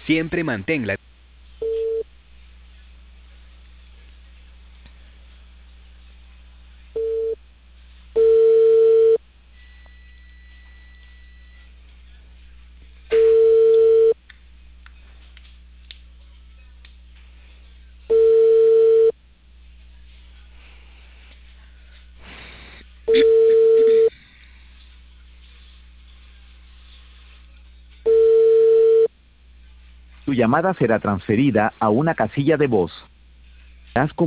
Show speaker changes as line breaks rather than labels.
Siempre manténla.
Tu llamada será transferida a una casilla de voz. Has